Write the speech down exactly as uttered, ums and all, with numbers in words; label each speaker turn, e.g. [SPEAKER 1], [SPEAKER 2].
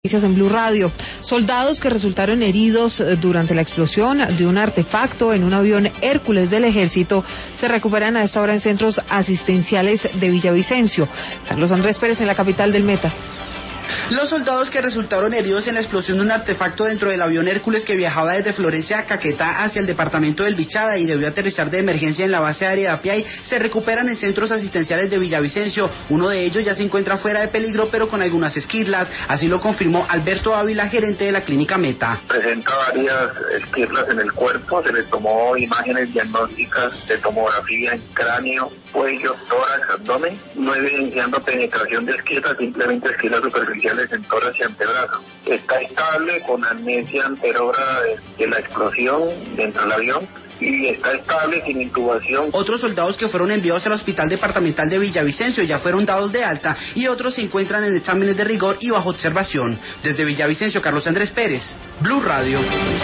[SPEAKER 1] En Blue Radio, soldados que resultaron heridos durante la explosión de un artefacto en un avión Hércules del Ejército se recuperan a esta hora en centros asistenciales de Villavicencio. Carlos Andrés Pérez en la capital del Meta.
[SPEAKER 2] Los soldados que resultaron heridos en la explosión de un artefacto dentro del avión Hércules que viajaba desde Florencia a Caquetá hacia el departamento del Bichada y debió aterrizar de emergencia en la base aérea de Apiay se recuperan en centros asistenciales de Villavicencio. Uno de ellos ya se encuentra fuera de peligro pero con algunas esquirlas, así lo confirmó Alberto Ávila, gerente de la clínica Meta.
[SPEAKER 3] Presenta varias esquirlas en el cuerpo, se le tomó imágenes diagnósticas de tomografía en cráneo, cuello, tórax, abdomen, no evidenciando penetración de esquirlas, simplemente esquirlas superficiales en tórax y antebrazo. Está estable con amnesia anterógrada de, de la explosión dentro del avión y está estable sin intubación.
[SPEAKER 2] Otros soldados que fueron enviados al Hospital Departamental de Villavicencio ya fueron dados de alta y otros se encuentran en exámenes de rigor y bajo observación. Desde Villavicencio, Carlos Andrés Pérez, Blue Radio.